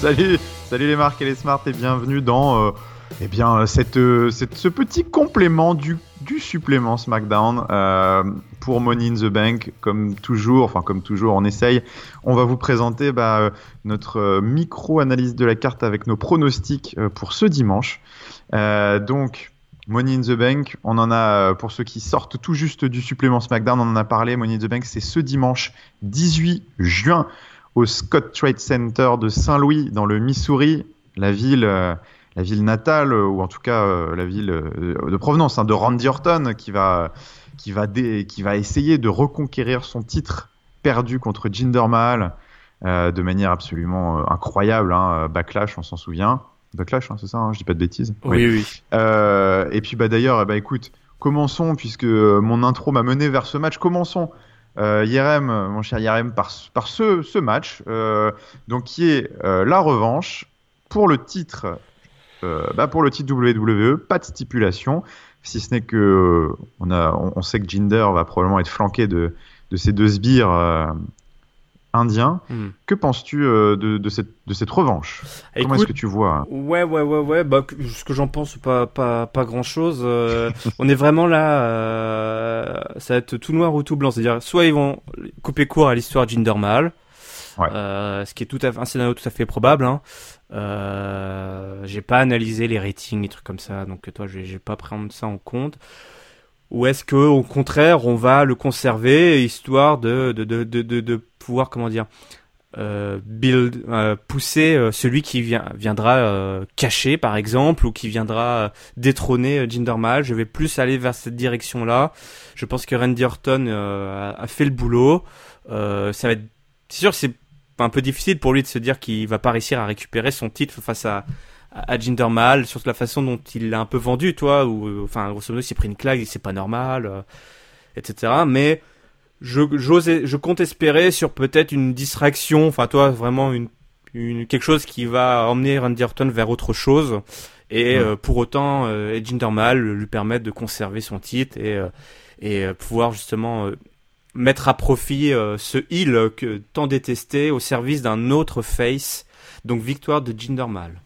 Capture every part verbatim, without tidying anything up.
Salut, salut les Marc et les Smart et bienvenue dans euh, eh bien, cette, euh, cette, ce petit complément du, du supplément SmackDown euh, pour Money in the Bank. Comme toujours, enfin comme toujours, on essaye. On va vous présenter bah, euh, notre euh, micro-analyse de la carte avec nos pronostics euh, pour ce dimanche. Euh, donc, Money in the Bank, on en a, euh, pour ceux qui sortent tout juste du supplément SmackDown, on en a parlé. Money in the Bank, c'est ce dimanche dix-huit juin. Au Scott Trade Center de Saint-Louis, dans le Missouri, la ville, euh, la ville natale, ou en tout cas euh, la ville euh, de provenance hein, de Randy Orton, qui va, qui, va dé- qui va essayer de reconquérir son titre perdu contre Jinder Mahal euh, de manière absolument euh, incroyable. Hein, Backlash, on s'en souvient. Backlash, hein, c'est ça, hein, je dis pas de bêtises. Oui, oui. oui. Euh, et puis bah, d'ailleurs, eh bah, écoute, commençons, puisque mon intro m'a mené vers ce match, commençons. Euh, Yerem, mon cher Yerem, par, par ce, ce match, euh, donc qui est euh, la revanche pour le titre, euh, bah pour le titre W W E, pas de stipulation, si ce n'est que euh, on a, on, on sait que Jinder va probablement être flanqué de, de ces deux sbires euh, indiens. Mm. Que penses-tu euh, de, de cette, de cette revanche? Écoute, comment est-ce que tu vois? Ouais, ouais, ouais, ouais. Bah, ce que j'en pense, pas, pas, pas grand-chose. Euh, on est vraiment là. Euh, ça va être tout noir ou tout blanc. C'est-à-dire, soit ils vont couper court à l'histoire de Jinder Mahal, ouais. euh, ce qui est tout à fait un scénario tout à fait probable. Hein. Euh, j'ai pas analysé les ratings, les trucs comme ça, donc toi, j'ai, j'ai pas pris ça en compte. Ou est-ce que, au contraire, on va le conserver histoire de, de, de, de, de, de pouvoir, comment dire, euh, build, euh, pousser euh, celui qui vient, viendra euh, cacher, par exemple, ou qui viendra euh, détrôner euh, Jinder Mahal. Je vais plus aller vers cette direction-là. Je pense que Randy Orton euh, a, a fait le boulot. Euh, ça va être, c'est sûr que c'est un peu difficile pour lui de se dire qu'il va pas réussir à récupérer son titre face à à Jinder Mahal, sur la façon dont il l'a un peu vendu, toi, ou enfin grosso modo, il s'est pris une claque, c'est pas normal, euh, et cetera. Mais je j'ose, je compte espérer sur peut-être une distraction, enfin toi, vraiment une, une quelque chose qui va emmener Randy Orton vers autre chose, et ouais. euh, pour autant, euh, Jinder Mahal lui permettre de conserver son titre et euh, et euh, pouvoir justement euh, mettre à profit euh, ce heel que tant détesté au service d'un autre face. Donc victoire de Jinder Mahal.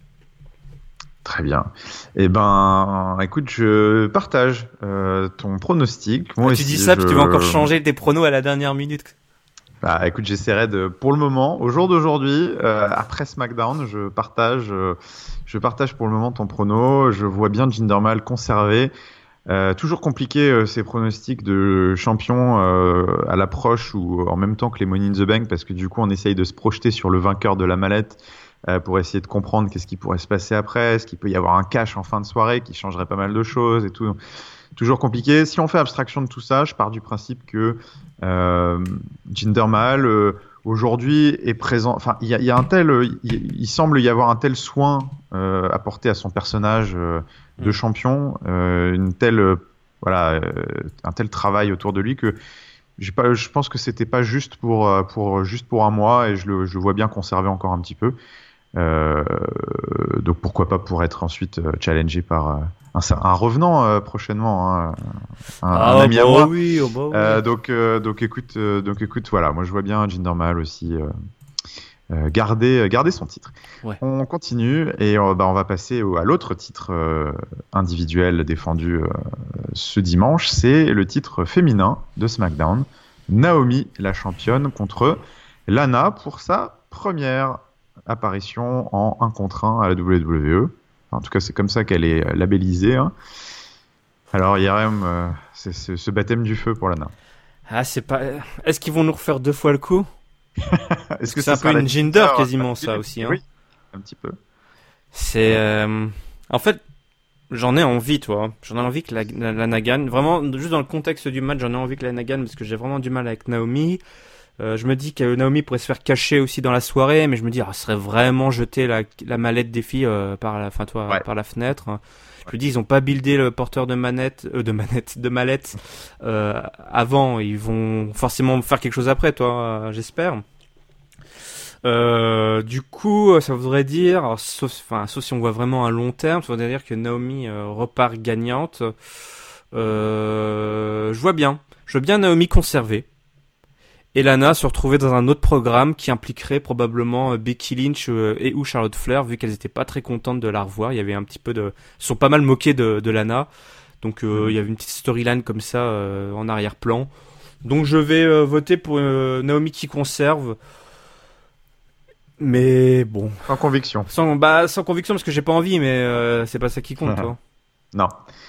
Très bien. Eh ben, écoute, je partage euh, ton pronostic. Moi ah, tu dis ça, je... puis tu vas encore changer tes pronos à la dernière minute. Bah, écoute, j'essaierai de, pour le moment, au jour d'aujourd'hui, euh, après SmackDown, je partage, euh, je partage pour le moment ton prono. Je vois bien Jinder Mahal conservé. Euh, toujours compliqué euh, ces pronostics de champion euh, à l'approche ou en même temps que les Money in the Bank, parce que du coup, on essaye de se projeter sur le vainqueur de la mallette. Euh, pour essayer de comprendre qu'est-ce qui pourrait se passer après, est-ce qu'il peut y avoir un cash en fin de soirée qui changerait pas mal de choses et tout. Toujours compliqué. Si on fait abstraction de tout ça, je pars du principe que euh, Jinder Mahal euh, aujourd'hui est présent. Enfin, il y, y a un tel, il, il semble y avoir un tel soin euh, apporté à son personnage euh, de champion, euh, une telle, euh, voilà, euh, un tel travail autour de lui que j'ai pas, je pense que c'était pas juste pour, pour juste pour un mois et je le, je le vois bien conserver encore un petit peu. Euh, donc pourquoi pas pour être ensuite challengé par un, un revenant euh, prochainement, hein, un, ah, un ami bah à moi. Oui, oh bah oui. euh, donc euh, donc écoute euh, donc écoute voilà, moi je vois bien Jinder Mahal aussi euh, euh, garder garder son titre. Ouais. On continue et euh, bah, on va passer au, à l'autre titre euh, individuel défendu euh, ce dimanche, c'est le titre féminin de SmackDown. Naomi, la championne, contre Lana pour sa première apparition en un contre un à la W W E. Enfin, en tout cas, c'est comme ça qu'elle est labellisée. Hein. Alors, Yerem, euh, c'est, c'est ce baptême du feu pour Lana. Ah, c'est pas. Est-ce qu'ils vont nous refaire deux fois le coup? Est-ce que c'est un peu une Jinder quasiment ça aussi. Hein. Oui, un petit peu. C'est. Euh... En fait, j'en ai envie, toi. J'en ai envie que la, la, Lana gagne. Vraiment, juste dans le contexte du match, j'en ai envie que Lana gagne parce que j'ai vraiment du mal avec Naomi. Euh, je me dis que Naomi pourrait se faire cacher aussi dans la soirée, mais je me dis, ah, ce serait vraiment jeter la, la mallette des filles euh, par la, enfin toi, ouais. par la fenêtre. Je ouais. me dis, ils ont pas buildé le porteur de manette, euh, de manette, de mallette euh, avant. Ils vont forcément faire quelque chose après, toi, euh, j'espère. Euh, du coup, ça voudrait dire, alors, sauf, enfin, sauf si on voit vraiment à long terme, ça voudrait dire que Naomi euh, repart gagnante. Euh, je vois bien, je vois bien Naomi conserver. et Lana se retrouvait dans un autre programme qui impliquerait probablement euh, Becky Lynch euh, et ou Charlotte Flair, vu qu'elles étaient pas très contentes de la revoir. Il y avait un petit peu de, ils sont pas mal moqués de, de Lana, donc euh, mmh. il y avait une petite storyline comme ça euh, en arrière-plan. Donc je vais euh, voter pour euh, Naomi qui conserve. Mais bon. Sans conviction. Sans, bah, sans conviction parce que j'ai pas envie, mais euh, c'est pas ça qui compte, toi. Non.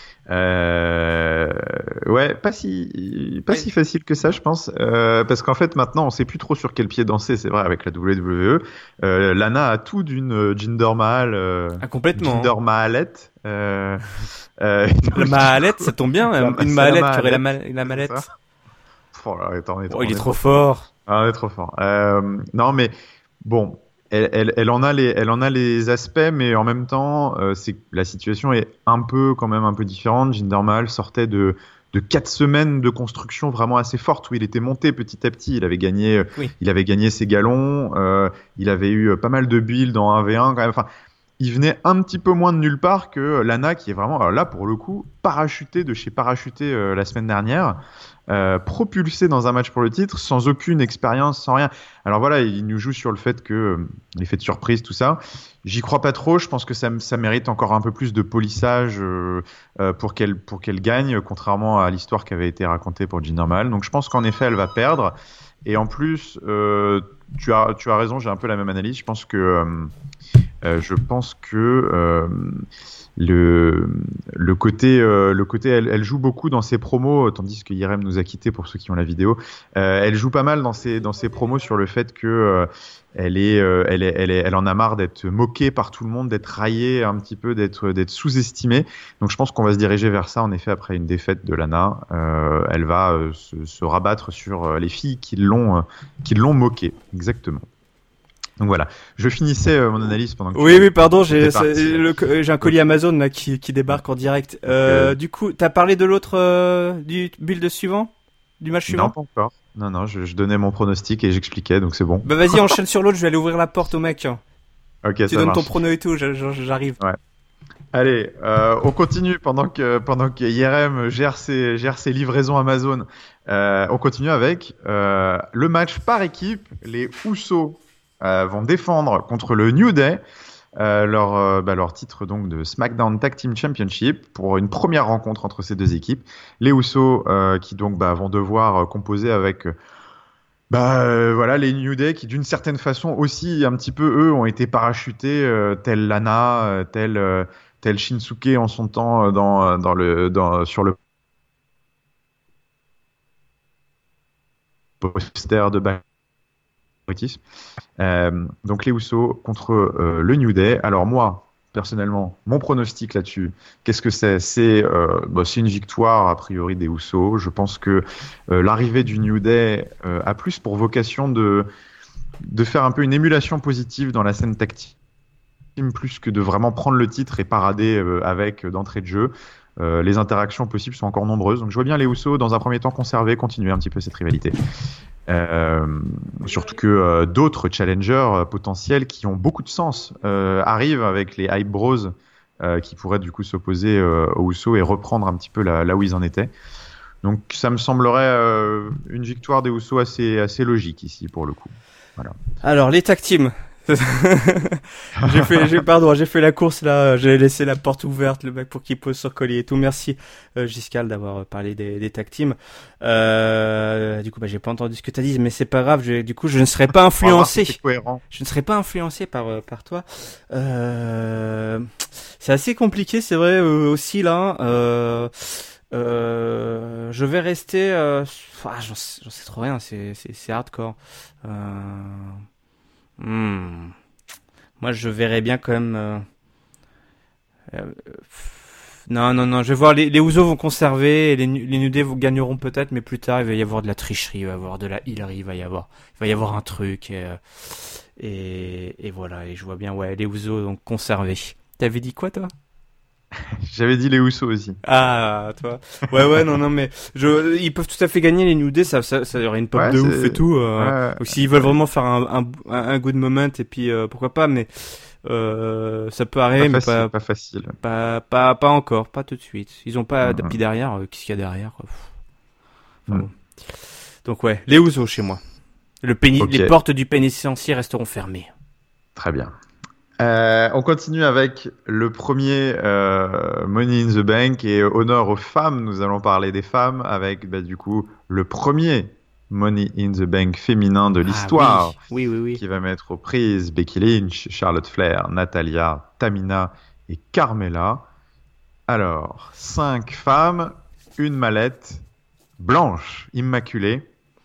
Euh... Ouais, pas si, pas oui. si facile que ça, je pense. Euh, parce qu'en fait, maintenant, on sait plus trop sur quel pied danser, c'est vrai, avec la W W E. Euh, Lana a tout d'une Jinder Mahal. Euh, ah, complètement. Jinder Mahalette. Euh, euh, la Mahalette, ça tombe bien. La, une Mahalette qui aurait la, ma- la mallette. Oh, là, attends, attends, oh, il est, est trop fort. fort. Ah, on est trop fort. Euh, non, mais bon. Elle, elle, elle, en a les, elle en a les aspects, mais en même temps, euh, c'est, la situation est un peu, quand même, un peu différente. Jinder Mahal sortait de, de quatre semaines de construction vraiment assez forte où il était monté petit à petit. Il avait gagné, oui. il avait gagné ses galons, euh, il avait eu pas mal de builds en un v un quand même. Enfin, il venait un petit peu moins de nulle part que Lana, qui est vraiment, alors là, pour le coup, parachuté de chez parachuté euh, la semaine dernière. Euh, propulsé dans un match pour le titre, sans aucune expérience, sans rien. Alors voilà, il nous joue sur le fait que euh, l'effet de surprise, tout ça. J'y crois pas trop. Je pense que ça, ça mérite encore un peu plus de polissage euh, euh, pour qu'elle pour qu'elle gagne, contrairement à l'histoire qui avait été racontée pour Jinder Mahal. Donc je pense qu'en effet, elle va perdre. Et en plus, euh, tu as tu as raison. J'ai un peu la même analyse. Je pense que euh, euh, je pense que euh, le le côté euh, le côté elle, elle joue beaucoup dans ses promos, tandis que Yerem nous a quitté pour ceux qui ont la vidéo. Euh, elle joue pas mal dans ses dans ses promos sur le fait que euh, elle est euh, elle est elle est elle en a marre d'être moquée par tout le monde, d'être raillée un petit peu, d'être d'être sous-estimée. Donc je pense qu'on va se diriger vers ça en effet après une défaite de Lana. Euh, elle va euh, se, se rabattre sur les filles qui l'ont euh, qui l'ont moquée exactement. Donc voilà, je finissais euh, mon analyse pendant que oui tu... oui pardon j'ai le, j'ai un colis Amazon là qui qui débarque en direct. Euh, okay. Du coup t'as parlé de l'autre euh, du build suivant, du match suivant? Non pas encore. Non non je, je donnais mon pronostic et j'expliquais donc c'est bon. Bah vas-y enchaîne sur l'autre, je vais aller ouvrir la porte au mec. Ok tu ça donnes marche. ton prono et tout, j'arrive. Ouais. Allez, euh, on continue pendant que pendant que Yerem gère ses gère ses livraisons Amazon. Euh, on continue avec euh, le match par équipe, les Usos. Euh, vont défendre contre le New Day euh, leur, euh, bah, leur titre donc de SmackDown Tag Team Championship pour une première rencontre entre ces deux équipes. Les Usos euh, qui donc bah, vont devoir euh, composer avec euh, bah, euh, voilà, les New Day qui d'une certaine façon aussi un petit peu eux ont été parachutés euh, tel Lana, euh, tel, euh, tel Shinsuke en son temps euh, dans, dans le, dans, sur le poster de back. Euh, donc les Usos contre euh, le New Day. Alors moi, personnellement, mon pronostic là-dessus, qu'est-ce que c'est ? C'est, euh, bah, c'est une victoire a priori des Usos. Je pense que euh, l'arrivée du New Day euh, a plus pour vocation de, de faire un peu une émulation positive dans la scène tag team, plus que de vraiment prendre le titre et parader euh, avec euh, d'entrée de jeu. Euh, les interactions possibles sont encore nombreuses. Donc je vois bien les Usos dans un premier temps conserver, continuer un petit peu cette rivalité. Euh, surtout que euh, d'autres challengers euh, potentiels qui ont beaucoup de sens euh, arrivent avec les Hype Bros euh, qui pourraient du coup s'opposer euh, aux Usos et reprendre un petit peu là, là où ils en étaient. Donc ça me semblerait euh, une victoire des Usos assez, assez logique ici pour le coup. Voilà. Alors les tag teams. j'ai fait, j'ai, pardon, j'ai fait la course là, j'ai laissé la porte ouverte, le mec pour qu'il pose sur collier et tout. Merci euh, Giscal d'avoir parlé des, des tag teams. Euh, du coup, bah j'ai pas entendu ce que t'as dit, mais c'est pas grave. Je, du coup, je ne serai pas influencé. Je ne serai pas influencé par euh, par toi. Euh, c'est assez compliqué, c'est vrai euh, aussi là. Euh, euh, je vais rester. Euh, ah, j'en, sais, j'en sais trop rien. C'est c'est, c'est hardcore. Euh, Hmm. Moi, je verrais bien quand même. Euh... Euh... Non, non, non. Je vais voir. Les, les Usos vont conserver. Et les, les New Day gagneront peut-être, mais plus tard, il va y avoir de la tricherie, il va y avoir de la healerie, il va y avoir, il va y avoir un truc. Et, et, et voilà. Et je vois bien, ouais, les Usos vont conserver. T'avais dit quoi, toi? J'avais dit les Usos aussi. Ah, toi. Ouais, ouais, non, non, mais je, ils peuvent tout à fait gagner les New Day, ça, ça, ça aurait une pop ouais, de c'est... ouf et tout. Euh, ouais, ou s'ils veulent vraiment faire un, un, un good moment et puis euh, pourquoi pas, mais euh, ça peut arriver, pas mais facile, pas, pas facile. Pas, pas, pas encore, pas tout de suite. Ils ont pas d'appui mm-hmm. derrière. Euh, qu'est-ce qu'il y a derrière quoi. Enfin, mm. bon. Donc ouais, les Usos chez moi. Le péni- Ok. Les portes du pénitencier resteront fermées. Très bien. Euh, on continue avec le premier euh, Money in the Bank et honneur aux femmes. Nous allons parler des femmes avec bah, du coup le premier Money in the Bank féminin de Ah l'histoire oui, oui, oui, oui. qui va mettre aux prises Becky Lynch, Charlotte Flair, Natalia, Tamina et Carmella. Alors, cinq femmes, une mallette blanche, immaculée.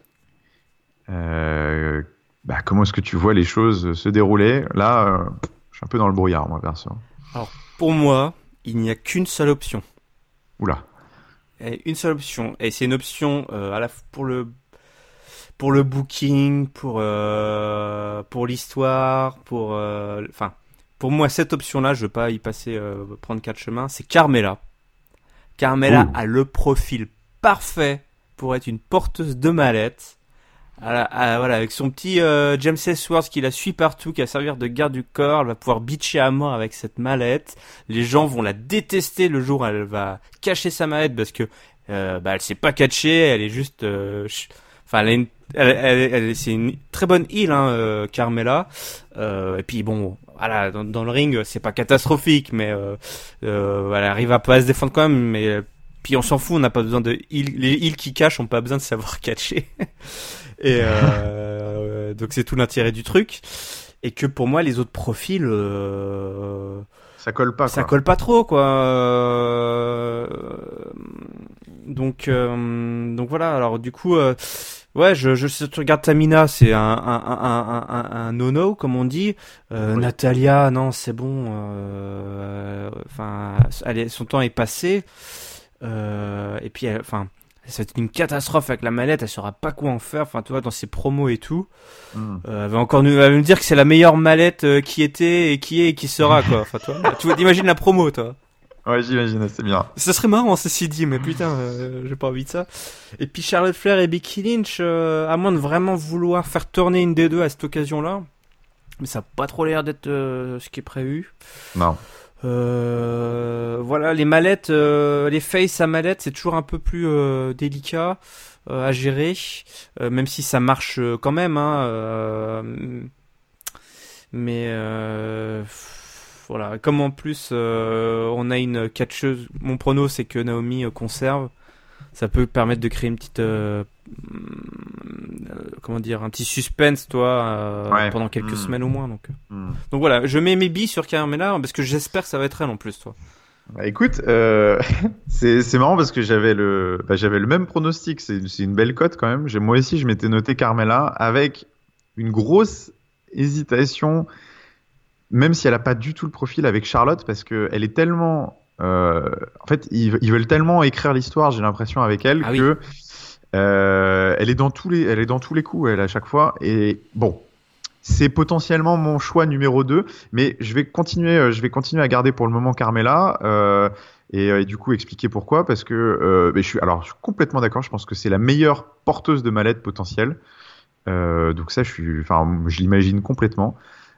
Euh, bah, comment est-ce que tu vois les choses se dérouler? Là, euh, je suis un peu dans le brouillard, moi, perso. Alors, pour moi, il n'y a qu'une seule option. Oula. Et une seule option. Et c'est une option euh, à la f- pour le pour le booking, pour euh, pour l'histoire, pour euh, enfin pour moi cette option-là, je veux pas y passer euh, prendre quatre chemins. C'est Carmella. Carmella Ouh. a le profil parfait pour être une porteuse de mallette. À la- à- voilà, avec son petit euh, James Ellsworth qui la suit partout, qui va servir de garde du corps, elle va pouvoir bitcher à mort avec cette mallette. Les gens vont la détester le jour où elle va cacher sa mallette parce que euh, bah elle sait pas catcher, elle est juste, euh, ch- enfin elle, est une- elle, elle- elle- c'est une très bonne heal, hein, euh, Carmella. Euh, et puis bon, voilà, dans, dans le ring c'est pas catastrophique, mais euh, euh, elle arrive à pas se défendre quand même, mais euh, puis on s'en fout, on n'a pas besoin de heal, les heals qui cachent ont pas besoin de savoir catcher. Et euh, donc c'est tout l'intérêt du truc. Et que pour moi les autres profils, euh, Ça colle pas, ça quoi. colle pas trop quoi. Euh, Donc euh, donc voilà. Alors du coup, euh, ouais, je je si tu regardes Tamina, c'est un un un un un, un no-no comme on dit. Euh, Oui. Natalia, non, c'est bon. euh, Enfin, elle est- son temps est passé. Euh, et puis, elle- enfin. C'est une catastrophe avec la mallette, elle saura pas quoi en faire. Enfin, tu vois, dans ses promos et tout, Hmm. euh, elle va encore nous, elle va me dire que c'est la meilleure mallette euh, qui était et qui est et qui sera quoi. Enfin, toi, tu vois, t'imagines la promo, toi. Ouais, j'imagine, c'est bien. Ça serait marrant, ceci dit, mais putain, euh, j'ai pas envie de ça. Et puis Charlotte Flair et Becky Lynch, euh, à moins de vraiment vouloir faire tourner une des deux à cette occasion-là, mais ça a pas trop l'air d'être euh, ce qui est prévu. Non. Euh, voilà, les mallettes, euh, les faces à mallette, c'est toujours un peu plus euh, délicat euh, à gérer, euh, même si ça marche euh, quand même. Hein, euh, mais euh, voilà, comme en plus euh, on a une catcheuse, mon prono c'est que Naomi euh, conserve, ça peut permettre de créer une petite, euh, euh, comment dire, un petit suspense, toi, euh, Ouais. pendant quelques Mm. semaines au moins. Donc. Hmm. Donc voilà, je mets mes billes sur Carmella parce que j'espère que ça va être elle en plus, toi. Bah, écoute, euh, c'est c'est marrant parce que j'avais le bah, j'avais le même pronostic. C'est c'est une belle cote quand même. J'ai moi aussi je m'étais noté Carmella avec une grosse hésitation, même si elle a pas du tout le profil avec Charlotte parce que elle est tellement euh, en fait ils, ils veulent tellement écrire l'histoire, j'ai l'impression avec elle Ah oui. que euh, elle est dans tous les elle est dans tous les coups elle à chaque fois et bon. C'est potentiellement mon choix numéro deux, mais je vais continuer, euh, je vais continuer à garder pour le moment Carmella euh, et, euh, et du coup expliquer pourquoi, parce que euh, mais je suis, alors je suis complètement d'accord, je pense que c'est la meilleure porteuse de mallette potentielle, euh, donc ça je suis, enfin je l'imagine complètement.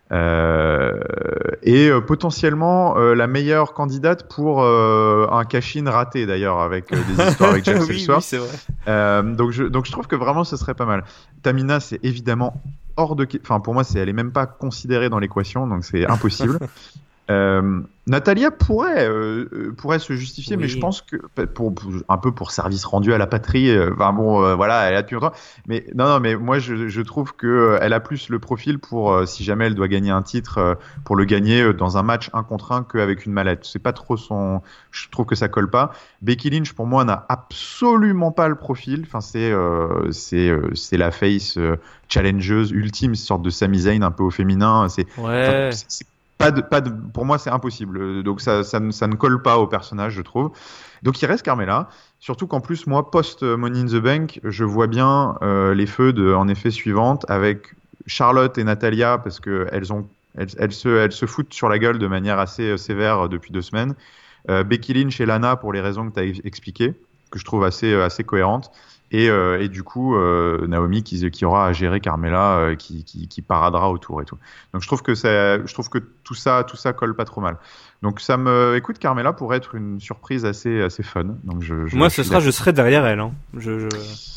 Euh, et euh, potentiellement euh, la meilleure candidate pour euh, un cash-in raté d'ailleurs avec euh, des histoires avec Jack oui, oui, Ellsworth. c'est vrai. Euh, donc, je, donc je trouve que vraiment ce serait pas mal. Tamina, c'est évidemment hors de... que- Enfin, pour moi, c'est, elle est même pas considérée dans l'équation, donc c'est impossible. Euh, Natalia pourrait, euh, euh, pourrait se justifier, Oui. mais je pense que pour, pour- un peu pour service rendu à la patrie. euh, Enfin bon, euh, voilà, elle a depuis longtemps. Mais non, non, mais moi je, je trouve que euh, elle a plus le profil pour euh, si jamais elle doit gagner un titre, euh, pour le gagner euh, dans un match un contre un qu'avec une mallette. C'est pas trop son. Je trouve que ça colle pas. Becky Lynch pour moi n'a absolument pas le profil. Enfin c'est euh, c'est euh, c'est la face euh, challengeuse ultime, une sorte de Sami Zayn un peu au féminin. C'est Ouais. Enfin, c'est- c'est pas de, pas de, pour moi, c'est impossible. Donc ça, ça, ne- ça ne colle pas au personnage, je trouve. Donc il reste Carmella. Surtout qu'en plus, moi, post Money in the Bank, je vois bien euh, les feux de, en effet, suivantes avec Charlotte et Natalia parce que elles ont, elles, elles se, elles se foutent sur la gueule de manière assez euh, sévère depuis deux semaines. Euh, Becky Lynch et Lana pour les raisons que tu as expliquées, que je trouve assez, euh, assez cohérentes. Et, euh, et du coup, euh, Naomi qui, qui aura à gérer Carmella, euh, qui, qui, qui paradera autour et tout. Donc je trouve que ça, je trouve que tout ça, tout ça colle pas trop mal. Donc ça me, écoute, Carmella pourrait être une surprise assez, assez fun. Donc je, je Moi, je ce suis sera, je serai derrière elle. Hein. Je, je...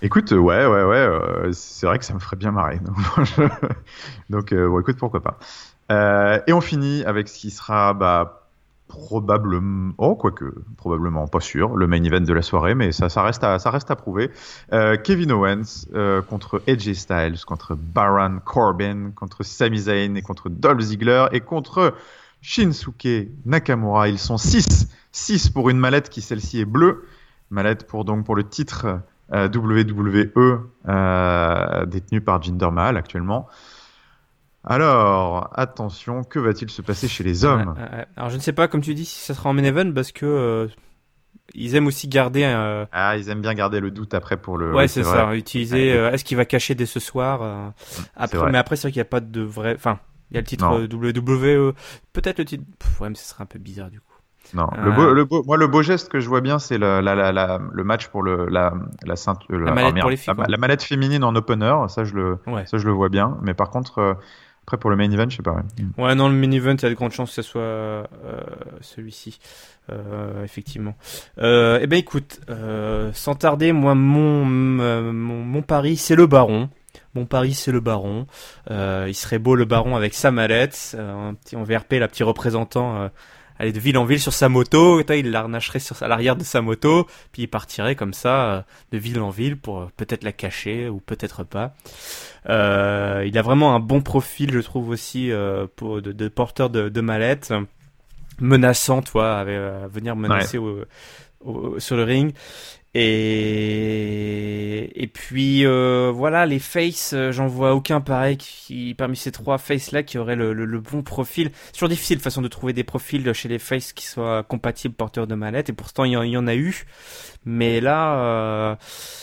Écoute, euh, ouais, ouais, ouais, euh, c'est vrai que ça me ferait bien marrer. Donc, je- donc euh, bon, écoute, pourquoi pas. Euh, et on finit avec ce qui sera bah, probablement, oh, quoique, probablement, pas sûr, le main event de la soirée, mais ça, ça reste à, ça reste à prouver. Euh, Kevin Owens euh, contre A J Styles, contre Baron Corbin, contre Sami Zayn et contre Dolph Ziggler et contre Shinsuke Nakamura. Ils sont six, six pour une mallette qui celle-ci est bleue, mallette pour donc pour le titre euh, W W E euh, détenu par Jinder Mahal actuellement. Alors, attention, que va-t-il se passer chez les hommes? Ouais, ouais, ouais. Alors je ne sais pas, comme tu dis, si ça sera en main event parce que euh, ils aiment aussi garder. Euh... Ah, ils aiment bien garder le doute après pour le. Ouais, Oui, c'est, c'est ça. vrai. Utiliser. Euh, est-ce qu'il va cacher dès ce soir euh, après, vrai. mais après c'est vrai qu'il n'y a pas de vrai. Enfin, il y a le titre Non. euh, W W E. Peut-être le titre. Pff, ouais, mais ce serait un peu bizarre du coup. Non, Euh, le beau, le beau, moi le beau geste que je vois bien, c'est la, la, la, la- le match pour le, la, la ceinture, La mallette pour les filles, la, quoi. la mallette féminine en opener, ça je le, Ouais. ça je le vois bien. Mais par contre, euh, après pour le main event, je sais pas. Ouais. Ouais, non, le main event, il y a de grandes chances que ce soit euh, celui-ci, euh, effectivement. Euh, eh ben, écoute, euh, sans tarder, moi, mon, euh, mon, mon pari, c'est le Baron. Mon pari, c'est le Baron. Euh, il serait beau le Baron avec sa mallette, euh, un petit en V R P, la petit représentant. Euh, aller de ville en ville sur sa moto, il l'arnacherait sur à l'arrière de sa moto, puis il partirait comme ça euh, de ville en ville pour euh, peut-être la cacher ou peut-être pas. Euh, il a vraiment un bon profil, je trouve aussi, euh, pour de, de porteur de, de mallette, menaçant, toi, à, à venir menacer ouais. au, au, sur le ring. Et et puis euh, voilà, les faces, euh, j'en vois aucun pareil qui parmi ces trois faces là qui aurait le, le, le bon profil. C'est toujours difficile de façon de trouver des profils chez les faces qui soient compatibles porteurs de mallette, et pourtant il y en, il y en a eu, mais là euh,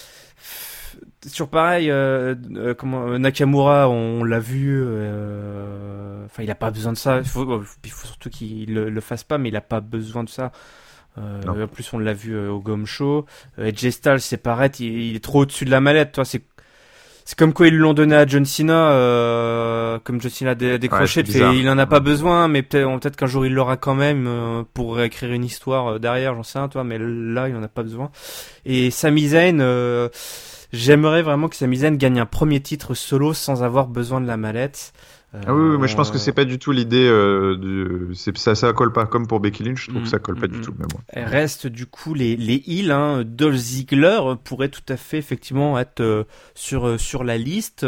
c'est toujours pareil. Euh, euh, comment Nakamura, on l'a vu, euh, enfin il a pas besoin de ça. Il faut, il faut surtout qu'il le, le fasse pas, mais il a pas besoin de ça. Euh, en plus, on l'a vu euh, au Gom Show. Euh, A J Styles, c'est pareil, il, il est trop au-dessus de la mallette. Toi, c'est c'est comme quoi ils l'ont donné à John Cena, euh, comme John Cena a dé- décroché. Ouais, fait, il en a pas besoin, mais peut-être peut-être qu'un jour il l'aura quand même euh, pour écrire une histoire euh, derrière, j'en sais rien, toi. Mais là, il en a pas besoin. Et Sami Zayn, euh, j'aimerais vraiment que Sami Zayn gagne un premier titre solo sans avoir besoin de la mallette. Ah oui, oui, mais je pense que c'est pas du tout l'idée. Euh, de... c'est, ça, ça colle pas comme pour Becky Lynch. Je trouve mm, que ça colle pas mm, du tout. Mais bon. Reste du coup les les heels. Hein. Dolph Ziggler pourrait tout à fait effectivement être euh, sur euh, sur la liste.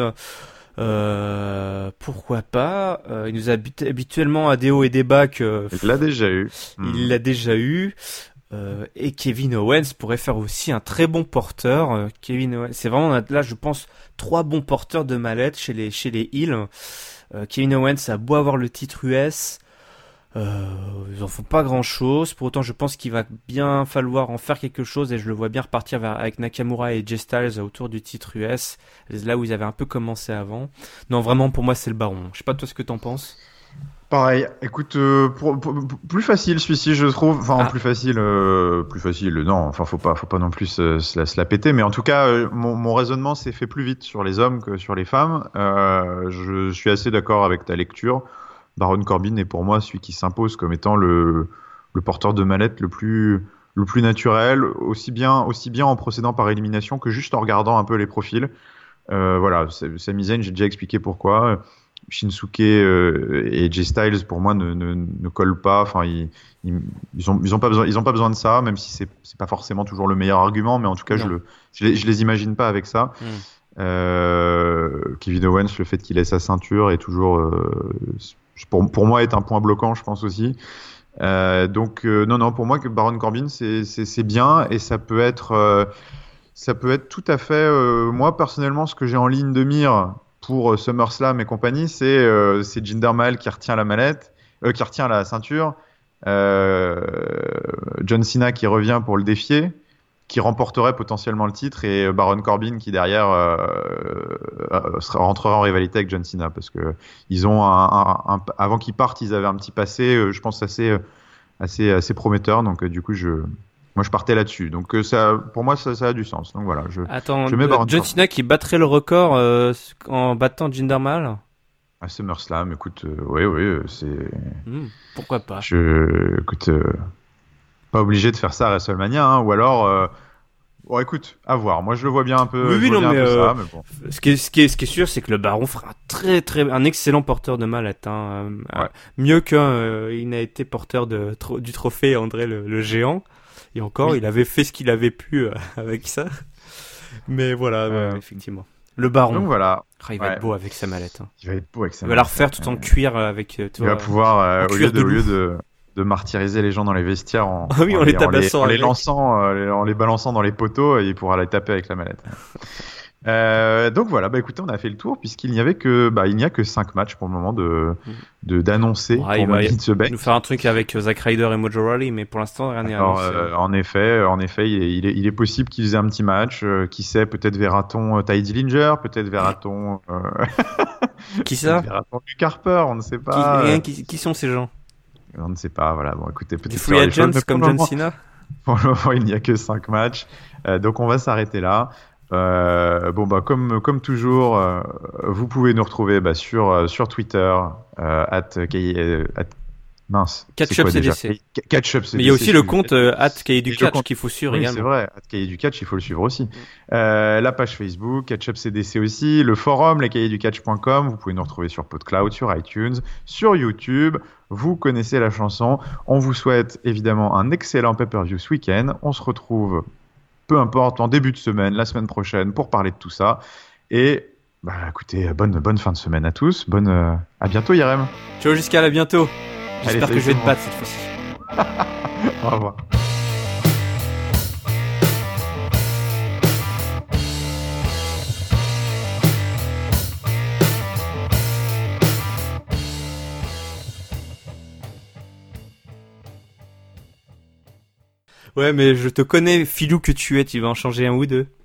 Euh, pourquoi pas euh, Il nous a habituellement à des hauts et des bas. Que, Il l'a déjà eu. Il l'a déjà eu. Euh, et Kevin Owens pourrait faire aussi un très bon porteur. Euh, Kevin Owens, c'est vraiment là, je pense, trois bons porteurs de mallette chez les chez les heels. Euh, Kevin Owens a beau avoir le titre U S, euh, ils en font pas grand chose. Pour autant, je pense qu'il va bien falloir en faire quelque chose, et je le vois bien repartir vers, avec Nakamura et A J Styles autour du titre U S, là où ils avaient un peu commencé avant. Non, vraiment, pour moi, c'est le Baron. Je sais pas toi ce que t'en penses. Pareil, écoute, euh, pour, pour, pour, plus facile celui-ci, je trouve. Enfin, ah. plus facile, euh, plus facile. Non, enfin, faut pas, faut pas non plus se, se, la, se la péter. Mais en tout cas, euh, mon, mon raisonnement s'est fait plus vite sur les hommes que sur les femmes. Euh, je suis assez d'accord avec ta lecture. Baron Corbin est pour moi celui qui s'impose comme étant le, le porteur de mallette le plus, le plus naturel, aussi bien, aussi bien en procédant par élimination que juste en regardant un peu les profils. Euh, voilà, Sami Zayn, j'ai déjà expliqué pourquoi. Shinsuke euh, et A J Styles pour moi ne, ne, ne collent pas. Enfin, ils, ils, ils ont ils ont pas besoin ils ont pas besoin de ça, même si c'est c'est pas forcément toujours le meilleur argument, mais en tout cas non. je le je les, je les imagine pas avec ça. Mm. Euh, Kevin Owens, le fait qu'il ait sa ceinture est toujours euh, pour pour moi est un point bloquant, je pense aussi. Euh, donc euh, non non pour moi que Baron Corbin c'est c'est c'est bien, et ça peut être euh, ça peut être tout à fait euh, moi personnellement ce que j'ai en ligne de mire pour SummerSlam et compagnie, c'est euh, c'est Jinder Mahal qui retient la mallette, euh, qui retient la ceinture, euh, John Cena qui revient pour le défier, qui remporterait potentiellement le titre, et Baron Corbin qui derrière euh, euh, rentrera en rivalité avec John Cena, parce que ils ont un, un, un, avant qu'ils partent, ils avaient un petit passé, euh, je pense assez assez assez prometteur, donc euh, du coup je Moi, je partais là-dessus. Donc, euh, ça, pour moi, ça, ça a du sens. Donc, voilà. Je, Attends, je mets Baron John Cena qui battrait le record euh, en battant Jinder Mahal à SummerSlam, écoute, euh, oui, oui, c'est... Mmh, pourquoi pas je, Écoute, euh, pas obligé de faire ça à WrestleMania, hein, ou alors, euh, Bon, écoute, à voir. Moi, je le vois bien un peu. Oui, oui, je vois non, bien mais, un peu euh, ça, mais bon. Ce qui est, ce qui est, ce qui est sûr, c'est que le Baron fera un très, très, un excellent porteur de mallette. Hein. Euh, Ouais. Mieux qu'un, euh, il n'a été porteur de, tro- du trophée André le, le géant. Et encore, Oui. il avait fait ce qu'il avait pu euh, avec ça. Mais voilà, ouais, Euh, effectivement. Le Baron. Donc voilà. Ah, il va Ouais. être beau avec sa mallette. Hein. Il va être beau avec sa Il va la mallette, refaire hein. tout en Euh, cuir euh, avec, euh, tu Il va vois, pouvoir, euh, en au cuir lieu de, de au lieu loup. de, de martyriser les gens dans les vestiaires en, Ah oui, en les tabassant en les avec. lançant, euh, en les balançant dans les poteaux, il pourra les taper avec la mallette. Euh, donc voilà, bah écoutez, on a fait le tour puisqu'il n'y avait que, bah il n'y a que cinq matchs pour le moment de, de d'annoncer Ouais, pour il va Money in the Bank. nous faire un truc avec euh, Zack Ryder et Mojo Rawley, mais pour l'instant, rien n'est Alors, annoncé. euh, en effet, en effet, il est, il est, il est possible qu'ils aient un petit match. Euh, qui sait, peut-être verra-t-on euh, Ty Dillinger, peut-être verra-t-on, euh, Qui peut-être ça? verra-t-on Luke Harper, on ne sait Qui, pas. rien, euh, qui, qui sont ces gens? On ne sait pas. Voilà. Bon, écoutez, Des peut-être free qu'il y aura des choses, agents mais pour comme le John moment, Cena? pour le moment, il n'y a que cinq matchs. Euh, donc on va s'arrêter là. Euh, bon bah comme comme toujours, euh, vous pouvez nous retrouver bah, sur euh, sur Twitter euh, at, K- at mince. Catch c'est quoi Up déjà C D C. K- Catch Up C D C. Mais il y a aussi le excusez-moi. compte euh, at Cahier du Et le Catch compte- qu'il faut suivre Oui, également. c'est vrai. At Cahier du Catch, il faut le suivre aussi. Euh, la page Facebook, Catch Up C D C aussi, le forum, lescahiers-du-catch point com. Vous pouvez nous retrouver sur PodCloud, sur iTunes, sur YouTube. Vous connaissez la chanson. On vous souhaite évidemment un excellent pay-per-view ce week-end. On se retrouve, peu importe, en début de semaine, la semaine prochaine, pour parler de tout ça. Et bah écoutez, bonne bonne fin de semaine à tous. Bonne euh, à bientôt, Yarem. Ciao, jusqu'à à bientôt. J'espère Allez, que je vais salut, te battre cette fois-ci. Au revoir. Ouais, mais je te connais, filou que tu es, tu vas en changer un ou deux.